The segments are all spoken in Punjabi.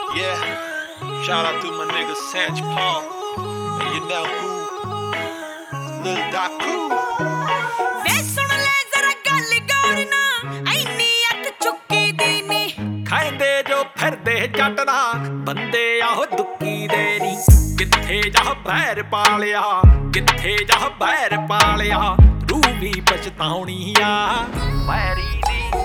Yeah, shout out to my nigga Sanch Paul. And you know who? Lil Daku. ਵੇ ਸੁਣ ਲੈ ਜ਼ਰਾ ਗੱਲ ਗੌਰ ਨਾ ਐਨੀ ਅੱਖ ਚੁੱਕੀ ਦੀ ਨੀ ਖਾਂਦੇ ਜੋ ਫਿਰਦੇ ਜੱਟ ਦਾ ਬੰਦੇ ਆਹੋ ਦੁੱਕੀ ਦੇ ਨੀ ਕਿੱਥੇ ਜਾ ਬਹਿਰ ਪਾਲਿਆ ਕਿੱਥੇ ਜਾ ਬਹਿਰ ਪਾਲਿਆ ਰੂਹ ਵੀ ਪਛਤਾਉਣੀ ਆ ਵੈਰੀ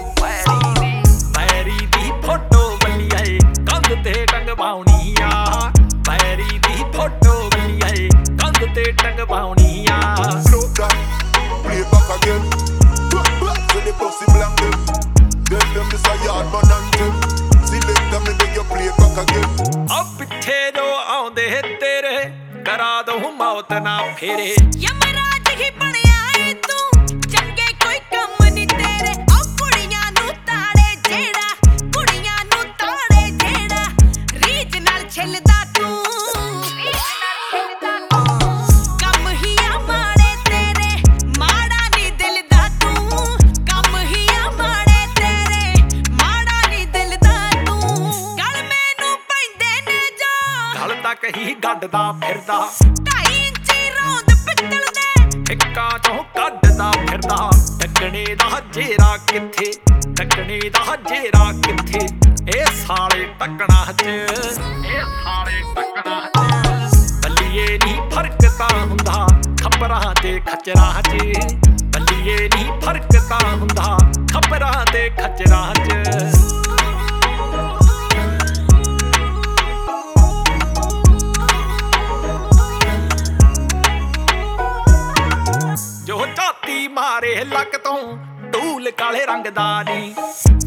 ਦੀ ਫੋਟੋ ਬੱਲੀਏ ਕੰਧ ਤੇ ਟੰਗਵਾਉਣੀ ਆ ਵੈਰੀ ਦੀ ਫੋਟੋ ਬੱਲੀਏ ਕੰਧ ਤੇ ਟੰਗਵਾਉਣੀ ਆ Play back again. So the pussy blank them. Tell them this a yard man and them. Select them and then you play back again. ਆ ਪਿੱਛੇ ਜੋ ਆਉਂਦੇ ਤੇਰੇ ਕਰਾ ਦਊ ਮੌਤ ਨਾ ਫੇਰੇ ਯਮਰਾਜ ਹੀ ਬਣਿਆ ਏ ਤੂੰ ਚੰਗੇ ਕੋਈ ਕੰਮ ਨੀ ਤੇਰੇ ਓ ਕੁੜੀਆਂ ਨੂੰ ਤਾੜੇ ਜਿਹੜਾ ਰੀਝ ਨਾਲ ਛਿਲਦਾ ਤੂੰ ਕੰਮ ਹੀ ਆ ਮਾੜੇ ਤੇਰੇ ਮਾੜਾ ਨੀ ਦਿਲ ਦਾ ਤੂੰ ਕੰਮ ਹੀ ਆ ਮਾੜੇ ਤੇਰੇ ਮਾੜਾ ਨੀ ਦਿਲ ਦਾ ਤੂੰ ਗਲ ਮੈਨੂੰ ਪੈਂਦੇ ਨੇ ਜੋ ਗਲ ਤੱਕ ਹੀ ਗੱਡਦਾ ਫਿਰਦਾ 2.5 ਇੰਚੀ ਰੌਂਦ ਪਿੱਤਲ ਦੇ ਇੱਕਾਂ ਚੋਂ ਕੱਢਦਾ ਫਿਰਦਾ ਟੱਕਣੇ ਦਾ ਜੇਰਾ ਕਿੱਥੇ ਟੱਕਣੇ ਦਾ ਜੇਰਾ ਕਿੱਥੇ ਇਹ ਸਾਲੇ ਟੱਕਣਾ ਚ ਬੱਲੀਏ ਨੀ ਫਰਕ ਤਾਂ ਹੁੰਦਾ ਖਬਰਾਂ ਤੇ ਖਚਰਾਂ ਚ ਬੱਲੀਏ ਨੀ ਫਰਕ ਤਾਂ ਹੁੰਦਾ ਖਬਰਾਂ ਤੇ ਖਚਰਾਂ ਚ ਜੋ ਝਾਤੀ ਮਾਰੇ ਲੱਕ ਤੋਂ ਧੂਲ ਕਾਲੇ ਰੰਗ ਦਾ ਨੀ